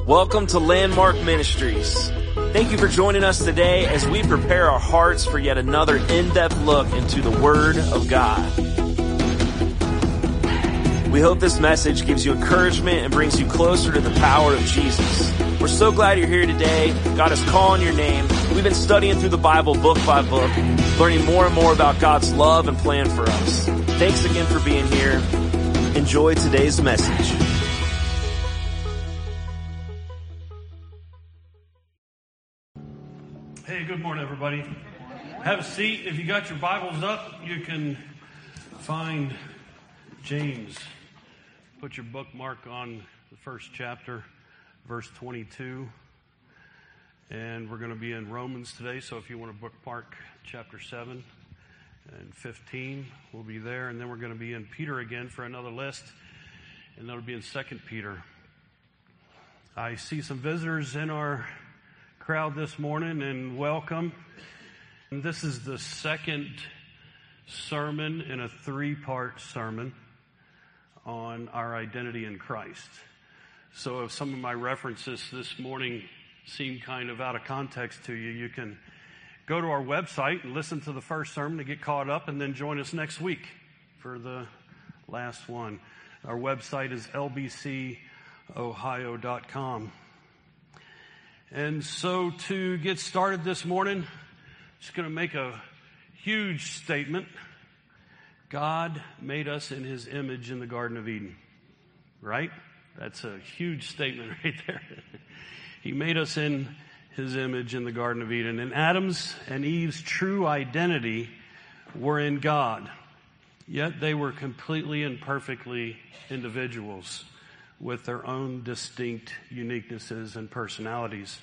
Welcome to Landmark Ministries. Thank you for joining us today as we prepare our hearts for yet another in-depth look into the Word of God. We hope this message gives you encouragement and brings you closer to the power of Jesus. We're so glad you're here today. God is calling your name. We've been studying through the Bible book by book, learning more and more about God's love and plan for us. Thanks again for being here. Enjoy today's message. Hey, good morning, everybody. Have a seat. If you got your Bibles up, you can find James. Put your bookmark on the first chapter, verse 22. And we're going to be in Romans today, so if you want to bookmark chapter 7 and 15, we'll be there. And then we're going to be in Peter again for another list, and that'll be in 2 Peter. I see some visitors in our crowd this morning, and welcome. And this is the second sermon in a three-part sermon on our identity in Christ. So if some of my references this morning seem kind of out of context to you, you can go to our website and listen to the first sermon to get caught up, and then join us next week for the last one. Our website is lbcohio.com. And so to get started this morning, I'm just going to make a huge statement. God made us in His image in the Garden of Eden, right? That's a huge statement right there. He made us in His image in the Garden of Eden. And Adam's and Eve's true identity were in God, yet they were completely and perfectly individuals with their own distinct uniquenesses and personalities.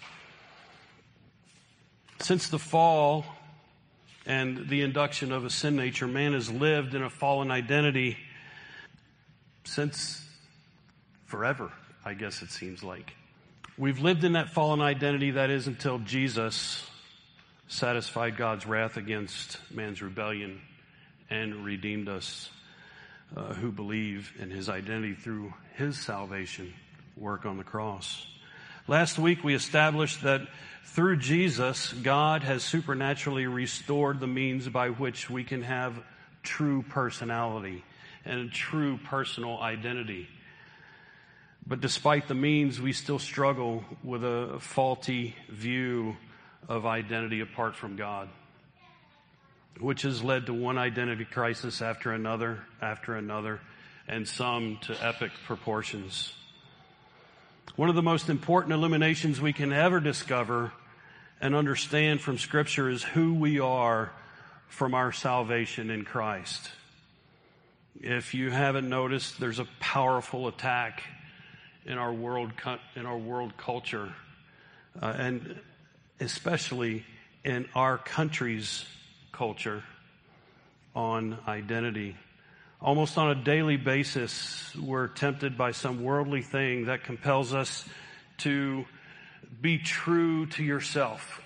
Since the fall and the induction of a sin nature, man has lived in a fallen identity since forever, I guess it seems like. We've lived in that fallen identity, that is, until Jesus satisfied God's wrath against man's rebellion and redeemed us who believe in His identity through His salvation work on the cross. Last week we established that through Jesus, God has supernaturally restored the means by which we can have true personality and a true personal identity. But despite the means, we still struggle with a faulty view of identity apart from God, which has led to one identity crisis after another, and some to epic proportions. One of the most important illuminations we can ever discover and understand from Scripture is who we are from our salvation in Christ. If you haven't noticed, there's a powerful attack in our world culture, and especially in our country's culture, on identity. Almost on a daily basis, we're tempted by some worldly thing that compels us to be true to yourself.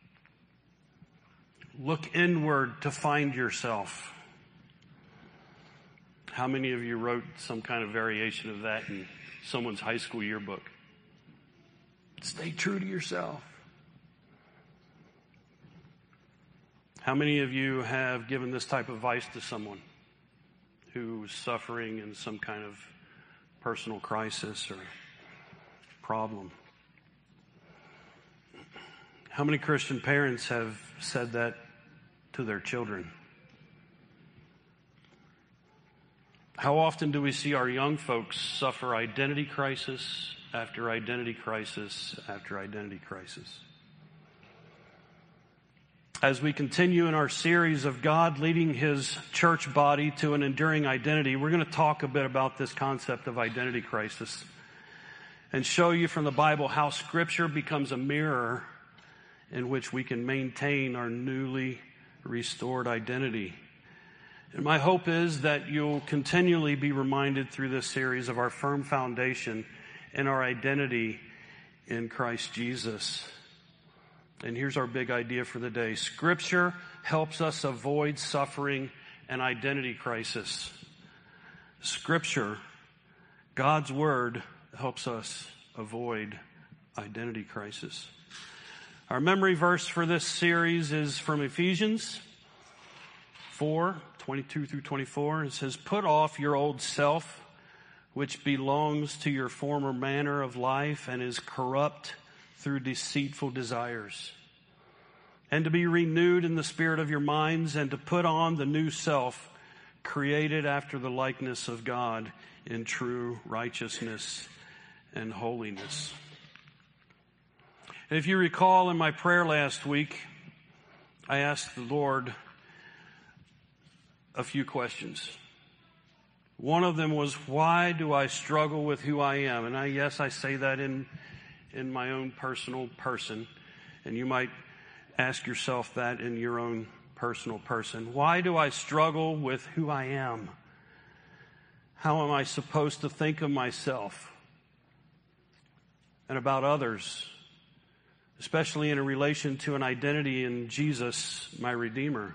Look inward to find yourself. How many of you wrote some kind of variation of that in someone's high school yearbook? Stay true to yourself. How many of you have given this type of advice to someone who's suffering in some kind of personal crisis or problem? How many Christian parents have said that to their children? How often do we see our young folks suffer identity crisis after identity crisis after identity crisis? As we continue in our series of God leading His church body to an enduring identity, we're going to talk a bit about this concept of identity crisis and show you from the Bible how Scripture becomes a mirror in which we can maintain our newly restored identity. And my hope is that you'll continually be reminded through this series of our firm foundation and our identity in Christ Jesus. And here's our big idea for the day. Scripture helps us avoid suffering an identity crisis. Scripture, God's Word, helps us avoid identity crisis. Our memory verse for this series is from Ephesians 4:22-24. It says, "Put off your old self, which belongs to your former manner of life and is corrupt through deceitful desires, and to be renewed in the spirit of your minds, and to put on the new self, created after the likeness of God in true righteousness and holiness." And if you recall in my prayer last week, I asked the Lord a few questions. One of them was, why do I struggle with who I am? And I say that in my own personal person. And you might ask yourself that in your own personal person. Why do I struggle with who I am? How am I supposed to think of myself and about others, especially in relation to an identity in Jesus, my Redeemer?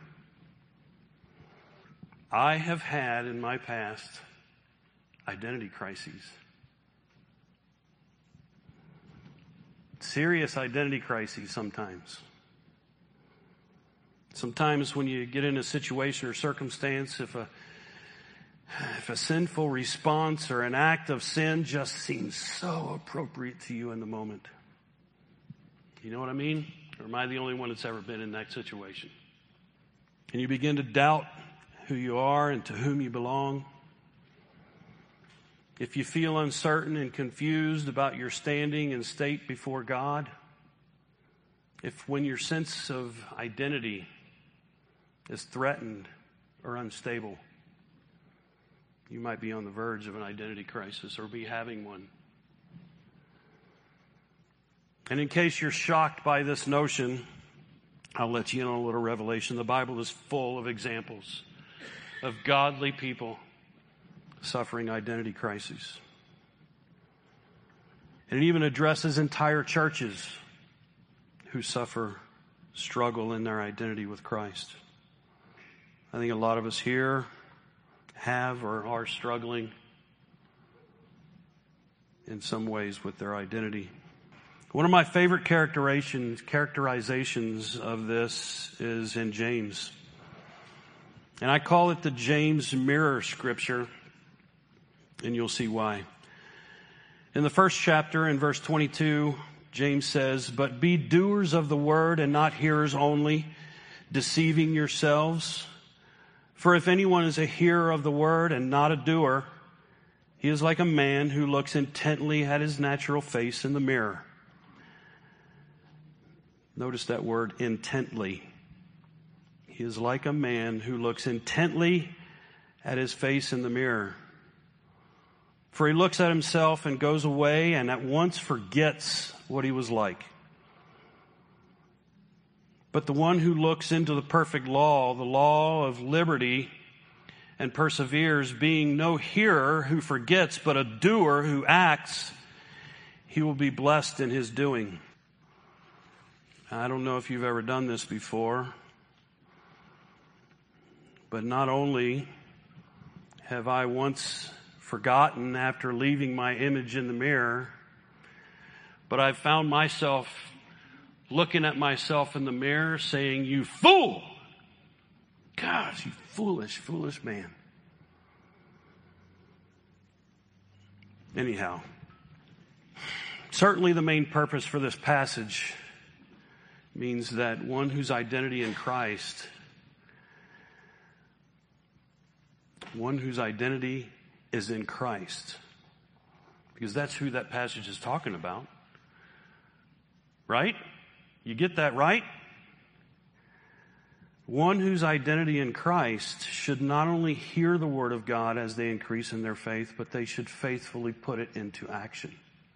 I have had in my past identity crises. Serious identity crises sometimes. Sometimes when you get in a situation or circumstance, if a sinful response or an act of sin just seems so appropriate to you in the moment. You know what I mean? Or am I the only one that's ever been in that situation? And you begin to doubt who you are and to whom you belong. If you feel uncertain and confused about your standing and state before God, when your sense of identity is threatened or unstable, you might be on the verge of an identity crisis or be having one. And in case you're shocked by this notion, I'll let you in on a little revelation. The Bible is full of examples of godly people suffering identity crises. And it even addresses entire churches who struggle in their identity with Christ. I think a lot of us here have or are struggling in some ways with their identity. One of my favorite characterizations of this is in James. And I call it the James mirror scripture, and you'll see why. In the first chapter, in verse 22, James says, "But be doers of the word and not hearers only, deceiving yourselves. For if anyone is a hearer of the word and not a doer, he is like a man who looks intently at his natural face in the mirror." Notice that word, intently. He is like a man who looks intently at his face in the mirror. For he looks at himself and goes away and at once forgets what he was like. But the one who looks into the perfect law, the law of liberty, and perseveres, being no hearer who forgets, but a doer who acts, he will be blessed in his doing. I don't know if you've ever done this before, but not only have I once forgotten after leaving my image in the mirror, but I've found myself looking at myself in the mirror saying, "You fool! Gosh, you foolish, foolish man." Anyhow, certainly the main purpose for this passage means that one whose identity in Christ, one whose identity is in Christ, because that's who that passage is talking about, right? You get that right? One whose identity in Christ should not only hear the word of God as they increase in their faith, but they should faithfully put it into action.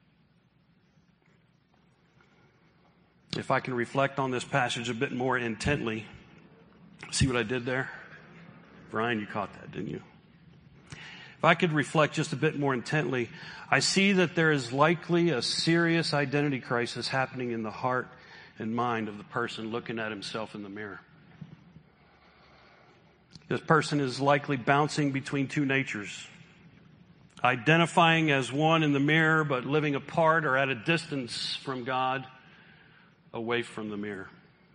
If I can reflect on this passage a bit more intently, see what I did there? Brian, you caught that, didn't you? If I could reflect just a bit more intently, I see that there is likely a serious identity crisis happening in the heart and mind of the person looking at himself in the mirror. This person is likely bouncing between two natures. identifying as one in the mirror, but living apart or at a distance from God, away from the mirror.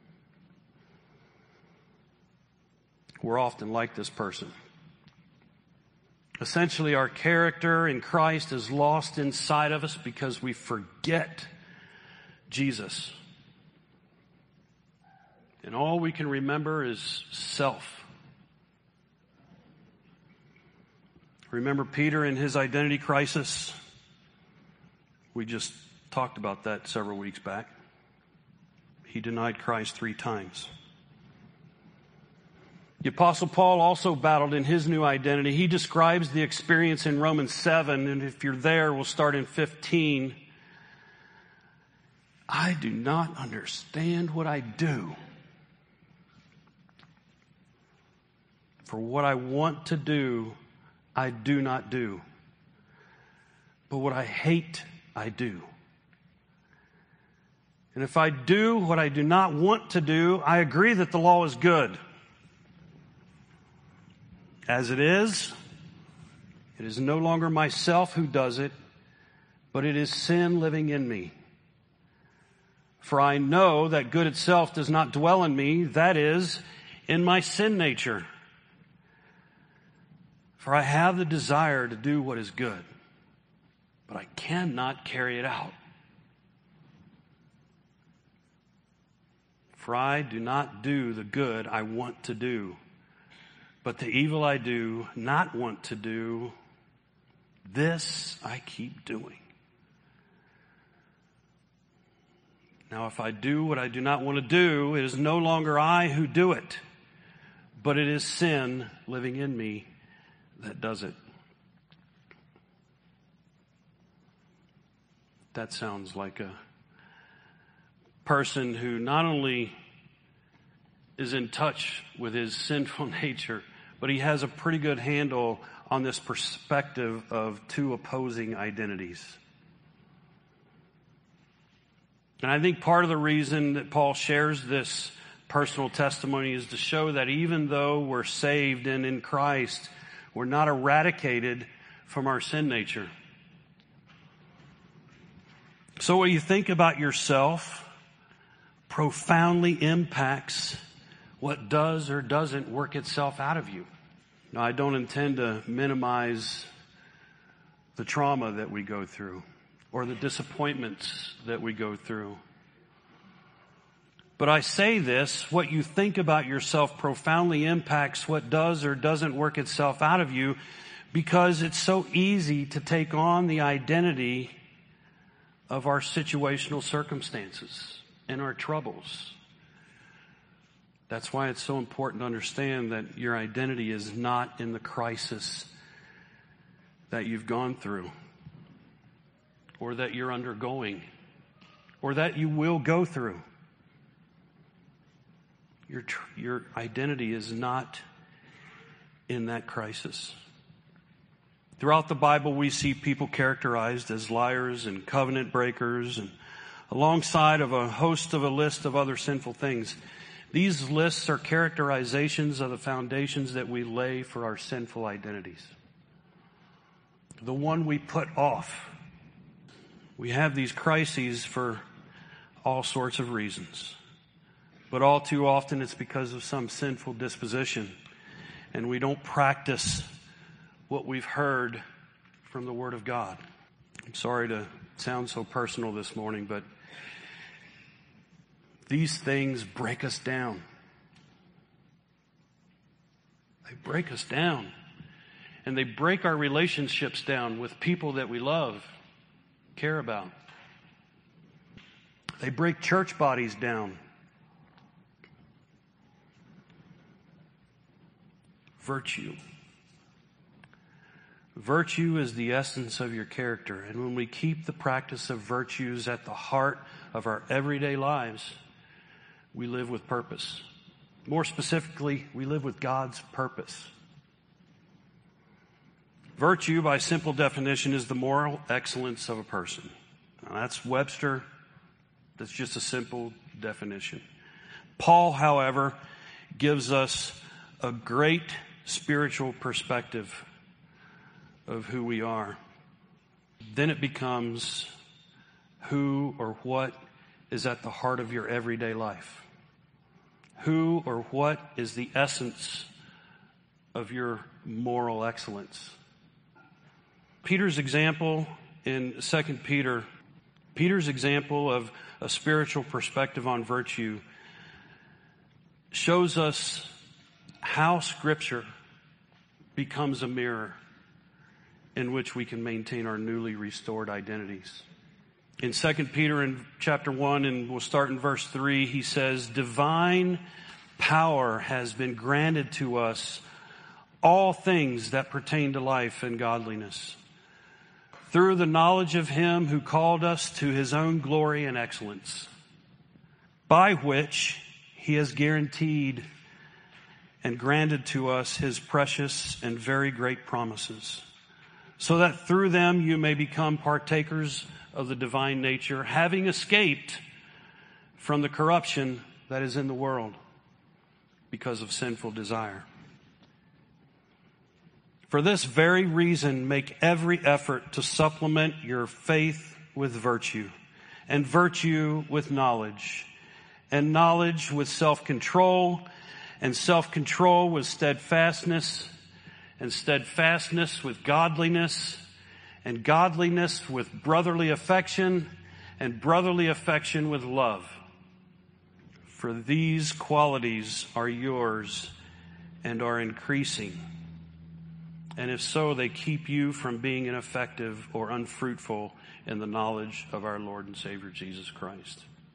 We're often like this person. Essentially, our character in Christ is lost inside of us because we forget Jesus. And all we can remember is self. Remember Peter in his identity crisis? We just talked about that several weeks back. He denied Christ 3 times. The Apostle Paul also battled in his new identity. He describes the experience in Romans 7, and if you're there, we'll start in 15. I do not understand what I do. For what I want to do, I do not do. But what I hate, I do. And if I do what I do not want to do, I agree that the law is good. As it is no longer myself who does it, but it is sin living in me. For I know that good itself does not dwell in me, that is, in my sin nature. For I have the desire to do what is good, but I cannot carry it out. For I do not do the good I want to do, but the evil I do not want to do, this I keep doing. Now, if I do what I do not want to do, it is no longer I who do it, but it is sin living in me that does it. That sounds like a person who not only is in touch with his sinful nature, but he has a pretty good handle on this perspective of 2 opposing identities. And I think part of the reason that Paul shares this personal testimony is to show that even though we're saved and in Christ, we're not eradicated from our sin nature. So what you think about yourself profoundly impacts what does or doesn't work itself out of you. Now, I don't intend to minimize the trauma that we go through or the disappointments that we go through. But I say this, what you think about yourself profoundly impacts what does or doesn't work itself out of you, because it's so easy to take on the identity of our situational circumstances and our troubles. That's why it's so important to understand that your identity is not in the crisis that you've gone through, or that you're undergoing, or that you will go through. Your identity is not in that crisis. Throughout the Bible, we see people characterized as liars and covenant breakers, and alongside of a host of a list of other sinful things. These lists are characterizations of the foundations that we lay for our sinful identities. The one we put off. We have these crises for all sorts of reasons. But all too often it's because of some sinful disposition. And we don't practice what we've heard from the Word of God. I'm sorry to sound so personal this morning, but these things break us down. They break us down. And they break our relationships down with people that we love, care about. They break church bodies down. Virtue. Virtue is the essence of your character. And when we keep the practice of virtues at the heart of our everyday lives, we live with purpose. More specifically, we live with God's purpose. Virtue, by simple definition, is the moral excellence of a person. Now, that's Webster. That's just a simple definition. Paul, however, gives us a great spiritual perspective of who we are. Then it becomes who or what is at the heart of your everyday life. Who or what is the essence of your moral excellence? Peter's example in 2 Peter, Peter's example of a spiritual perspective on virtue shows us how Scripture becomes a mirror in which we can maintain our newly restored identities. In 2 Peter in chapter 1, and we'll start in verse 3, he says, "Divine power has been granted to us all things that pertain to life and godliness, through the knowledge of him who called us to his own glory and excellence, by which he has guaranteed and granted to us his precious and very great promises, so that through them you may become partakers of the divine nature, having escaped from the corruption that is in the world because of sinful desire. For this very reason, make every effort to supplement your faith with virtue, and virtue with knowledge, and knowledge with self-control, and self-control with steadfastness, and steadfastness with godliness, and godliness with brotherly affection, and brotherly affection with love. For these qualities are yours and are increasing. And if so, they keep you from being ineffective or unfruitful in the knowledge of our Lord and Savior Jesus Christ.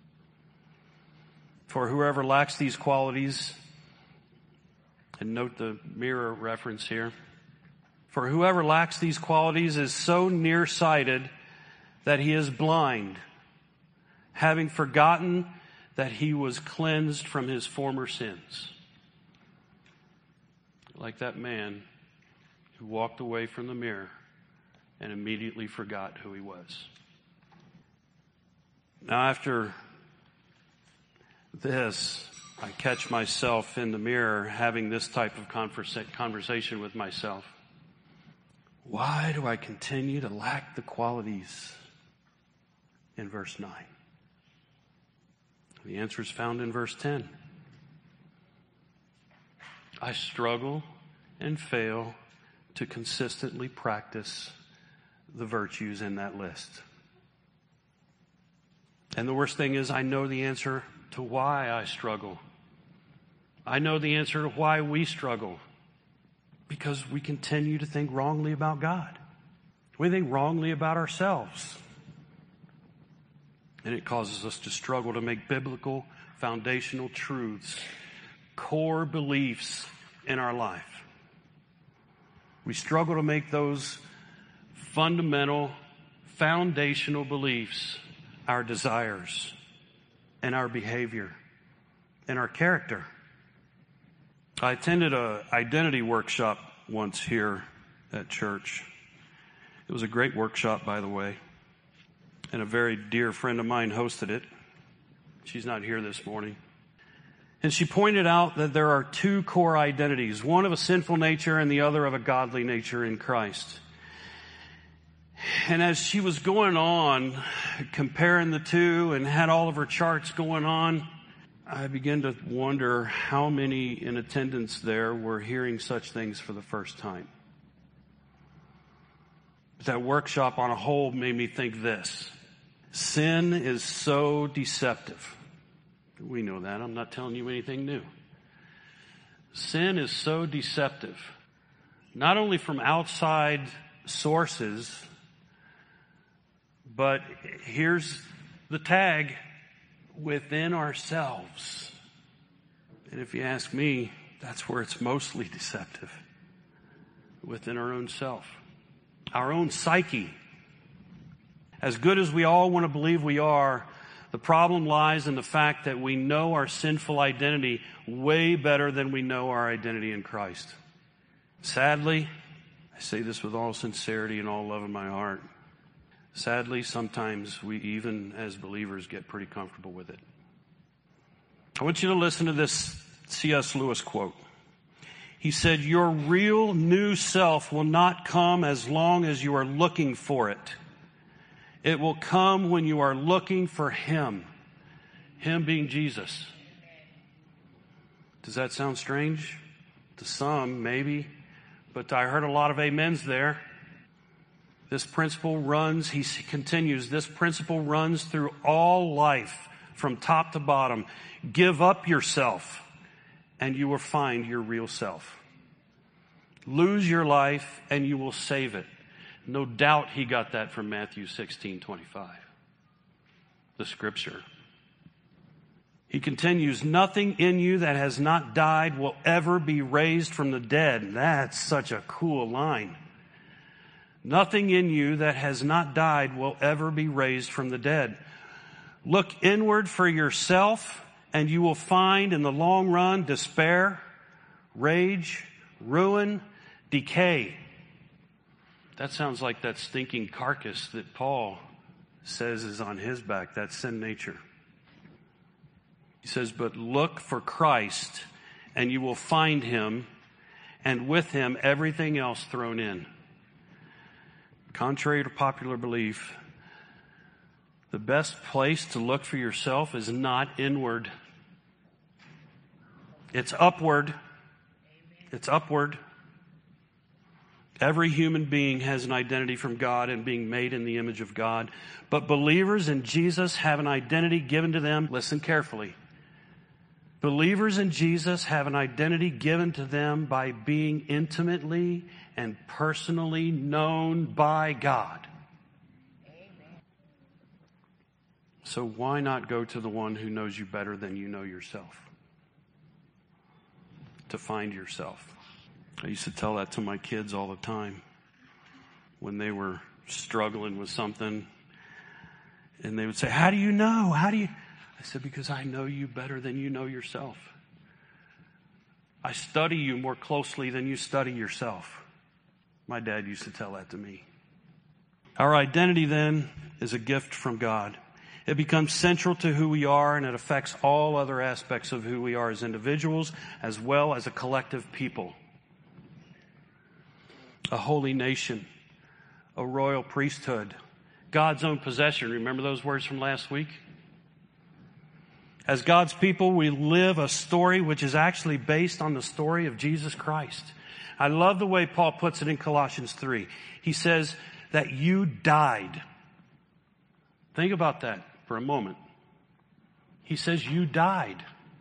For whoever lacks these qualities," and note the mirror reference here, "for whoever lacks these qualities is so nearsighted that he is blind, having forgotten that he was cleansed from his former sins." Like that man who walked away from the mirror and immediately forgot who he was. Now, after this, I catch myself in the mirror having this type of conversation with myself. Why do I continue to lack the qualities in verse 9? The answer is found in verse 10. I struggle and fail to consistently practice the virtues in that list. And the worst thing is, I know the answer to why I struggle. I know the answer to why we struggle. Because we continue to think wrongly about God. We think wrongly about ourselves. And it causes us to struggle to make biblical, foundational truths, core beliefs in our life. We struggle to make those fundamental, foundational beliefs our desires and our behavior and our character. I attended an identity workshop once here at church. It was a great workshop, by the way, and a very dear friend of mine hosted it. She's not here this morning. And she pointed out that there are two core identities, one of a sinful nature and the other of a godly nature in Christ. And as she was going on, comparing the two and had all of her charts going on, I began to wonder how many in attendance there were hearing such things for the first time. That workshop on a whole made me think this: sin is so deceptive. We know that. I'm not telling you anything new. Sin is so deceptive, not only from outside sources, but here's the tag: within ourselves. And if you ask me, that's where it's mostly deceptive. Within our own self, our own psyche. As good as we all want to believe we are, the problem lies in the fact that we know our sinful identity way better than we know our identity in Christ. Sadly, I say this with all sincerity and all love in my heart, sadly, sometimes we, even as believers, get pretty comfortable with it. I want you to listen to this C.S. Lewis quote. He said, your real new self will not come as long as you are looking for it. It will come when you are looking for Him. Him being Jesus. Does that sound strange? To some, maybe. But I heard a lot of amens there. This principle runs, he continues, this principle runs through all life from top to bottom. Give up yourself and you will find your real self. Lose your life and you will save it. No doubt he got that from Matthew 16:25, the scripture. He continues, nothing in you that has not died will ever be raised from the dead. That's such a cool line. Nothing in you that has not died will ever be raised from the dead. Look inward for yourself, and you will find in the long run despair, rage, ruin, decay. That sounds like that stinking carcass that Paul says is on his back, that sin nature. He says, but look for Christ, and you will find Him, and with Him everything else thrown in. Contrary to popular belief, the best place to look for yourself is not inward. It's upward. It's upward. Every human being has an identity from God and being made in the image of God. But believers in Jesus have an identity given to them. Listen carefully. Believers in Jesus have an identity given to them by being intimately and personally known by God. Amen. So why not go to the one who knows you better than you know yourself? To find yourself. I used to tell that to my kids all the time when they were struggling with something. And they would say, how do you know? How do you... I said, because I know you better than you know yourself. I study you more closely than you study yourself. My dad used to tell that to me. Our identity then is a gift from God. It becomes central to who we are, and it affects all other aspects of who we are as individuals as well as a collective people. A holy nation, a royal priesthood, God's own possession. Remember those words from last week? As God's people, we live a story which is actually based on the story of Jesus Christ. I love the way Paul puts it in Colossians 3. He says that you died. Think about that for a moment. He says you died.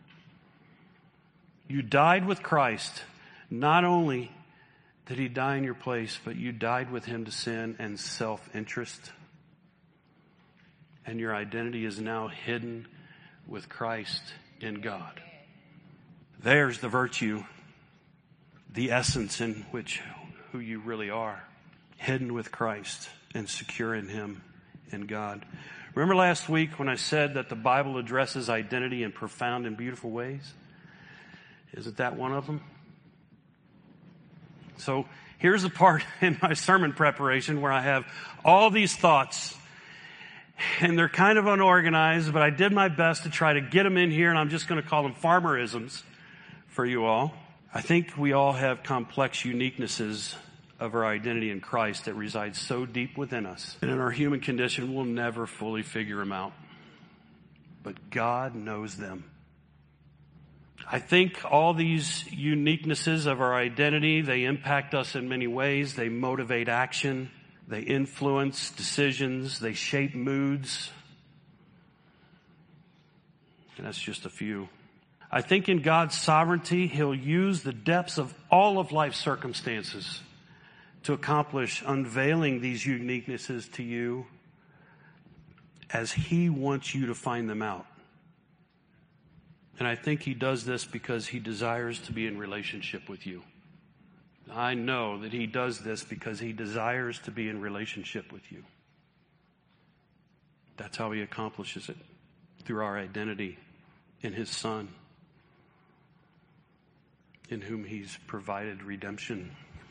You died with Christ. Not only did He die in your place, but you died with Him to sin and self-interest. And your identity is now hidden with Christ in God. There's the virtue, the essence in which who you really are, hidden with Christ and secure in Him, in God. Remember last week when I said that the Bible addresses identity in profound and beautiful ways? Isn't that one of them? So here's the part in my sermon preparation where I have all these thoughts. And they're kind of unorganized, but I did my best to try to get them in here, and I'm just going to call them farmerisms for you all. I think we all have complex uniquenesses of our identity in Christ that resides so deep within us. And in our human condition, we'll never fully figure them out. But God knows them. I think all these uniquenesses of our identity, they impact us in many ways. They motivate action. They influence decisions. They shape moods. And that's just a few. I think in God's sovereignty, He'll use the depths of all of life's circumstances to accomplish unveiling these uniquenesses to you as He wants you to find them out. And I think He does this because He desires to be in relationship with you. I know that He does this because He desires to be in relationship with you. That's how He accomplishes it, through our identity in His Son, in whom He's provided redemption.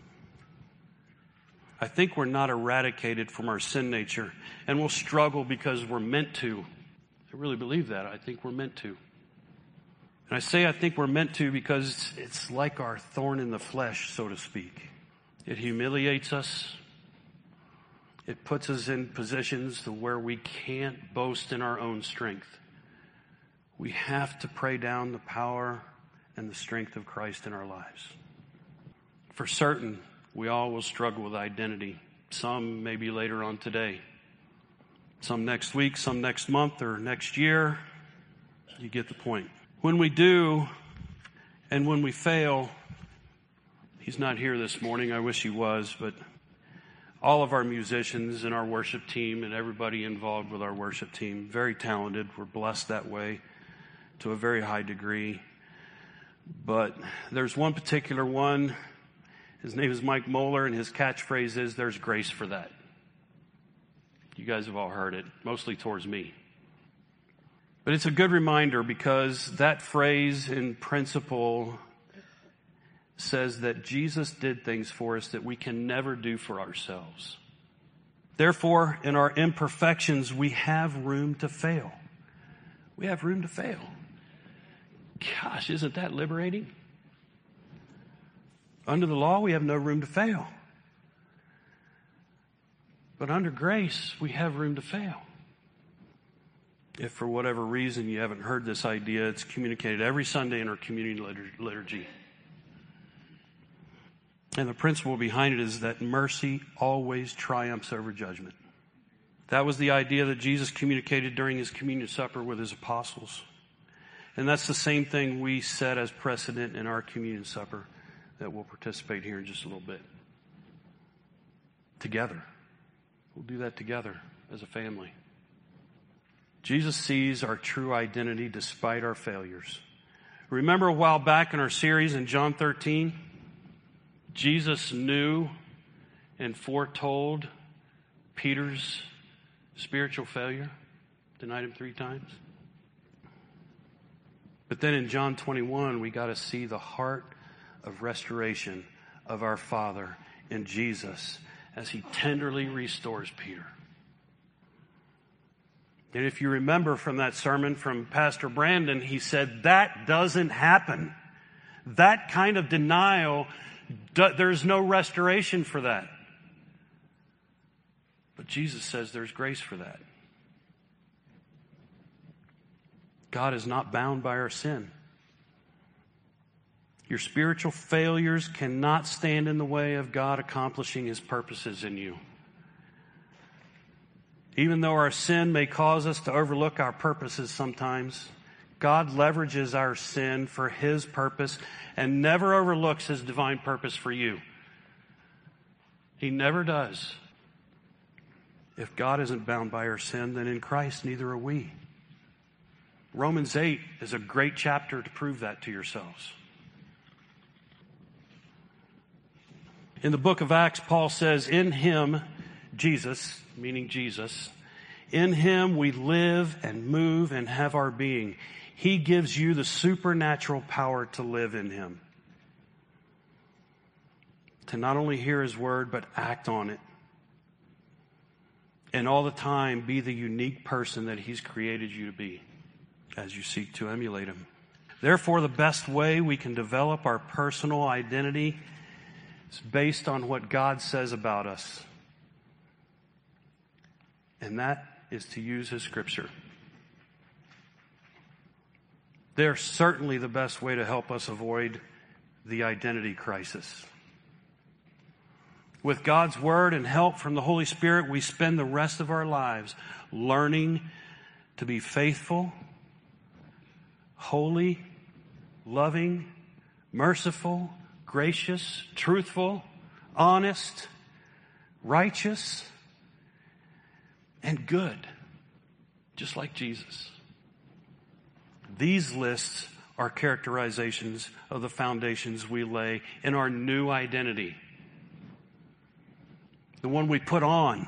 I think we're not eradicated from our sin nature, and we'll struggle because we're meant to. I really believe that. I think we're meant to. And I say I think we're meant to because it's like our thorn in the flesh, so to speak. It humiliates us. It puts us in positions to where we can't boast in our own strength. We have to pray down the power and the strength of Christ in our lives. For certain, we all will struggle with identity. Some maybe later on today. Some next week, some next month, or next year. You get the point. When we do, and when we fail, he's not here this morning. I wish he was, but all of our musicians and our worship team and everybody involved with our worship team, very talented. We're blessed that way to a very high degree. But there's one particular one. His name is Mike Moeller, and his catchphrase is, "There's grace for that." You guys have all heard it, mostly towards me. But it's a good reminder because that phrase in principle says that Jesus did things for us that we can never do for ourselves. Therefore, in our imperfections, we have room to fail. We have room to fail. Gosh, isn't that liberating? Under the law, we have no room to fail. But under grace, we have room to fail. If for whatever reason you haven't heard this idea, it's communicated every Sunday in our community liturgy. And the principle behind it is that mercy always triumphs over judgment. That was the idea that Jesus communicated during his communion supper with his apostles. And that's the same thing we set as precedent in our communion supper that we'll participate here in just a little bit. Together. We'll do that together as a family. Jesus sees our true identity despite our failures. Remember a while back in our series in John 13, Jesus knew and foretold Peter's spiritual failure, denied him 3 times. But then in John 21, we got to see the heart of restoration of our Father in Jesus as he tenderly restores Peter. And if you remember from that sermon from Pastor Brandon, he said that doesn't happen. That kind of denial, there's no restoration for that. But Jesus says there's grace for that. God is not bound by our sin. Your spiritual failures cannot stand in the way of God accomplishing his purposes in you. Even though our sin may cause us to overlook our purposes sometimes, God leverages our sin for his purpose and never overlooks his divine purpose for you. He never does. If God isn't bound by our sin, then in Christ neither are we. Romans 8 is a great chapter to prove that to yourselves. In the book of Acts, Paul says, in him, Jesus, meaning Jesus, in him we live and move and have our being. He gives you the supernatural power to live in him. To not only hear his word, but act on it. And all the time be the unique person that he's created you to be as you seek to emulate him. Therefore, the best way we can develop our personal identity is based on what God says about us. And that is to use his scripture. They're certainly the best way to help us avoid the identity crisis. With God's word and help from the Holy Spirit, we spend the rest of our lives learning to be faithful, holy, loving, merciful, gracious, truthful, honest, righteous, and good, just like Jesus. These lists are characterizations of the foundations we lay in our new identity. The one we put on,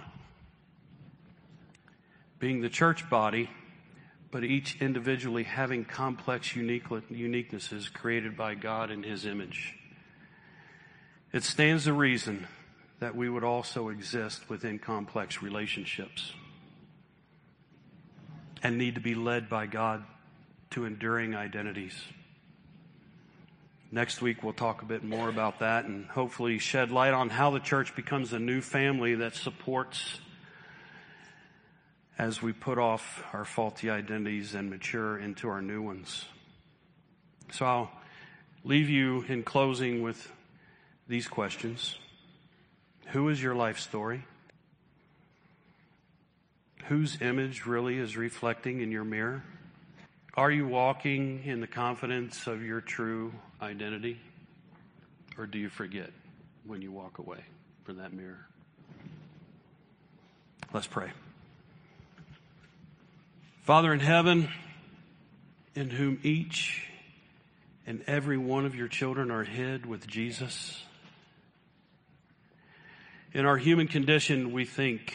being the church body, but each individually having complex uniquenesses created by God in his image. It stands to reason that we would also exist within complex relationships and need to be led by God to enduring identities. Next week we'll talk a bit more about that and hopefully shed light on how the church becomes a new family that supports as we put off our faulty identities and mature into our new ones. So I'll leave you in closing with these questions. Who is your life story? Whose image really is reflecting in your mirror? Are you walking in the confidence of your true identity? Or do you forget when you walk away from that mirror? Let's pray. Father in heaven, in whom each and every one of your children are hid with Jesus, in our human condition we think,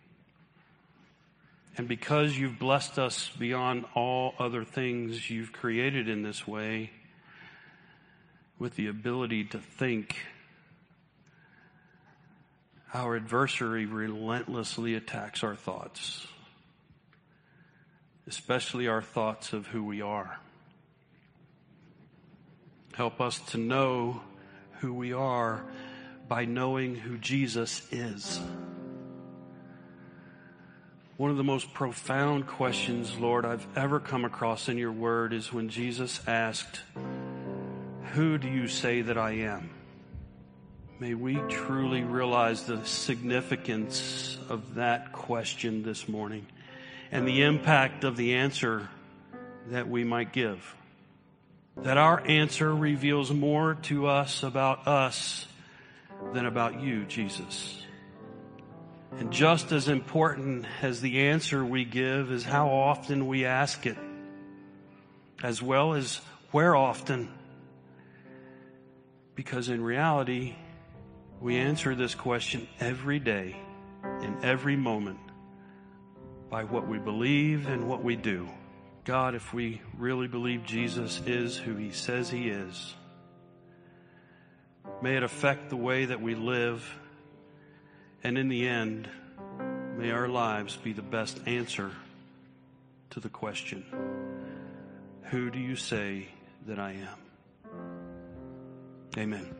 and because you've blessed us beyond all other things you've created in this way, with the ability to think, our adversary relentlessly attacks our thoughts, especially our thoughts of who we are. Help us to know who we are by knowing who Jesus is. One of the most profound questions, Lord, I've ever come across in your word is when Jesus asked, "Who do you say that I am?" May we truly realize the significance of that question this morning and the impact of the answer that we might give. That our answer reveals more to us than about you, Jesus. And just as important as the answer we give is how often we ask it, as well as where often. Because in reality, we answer this question every day, in every moment, by what we believe and what we do. God, if we really believe Jesus is who he says he is, may it affect the way that we live. And in the end, may our lives be the best answer to the question, who do you say that I am? Amen.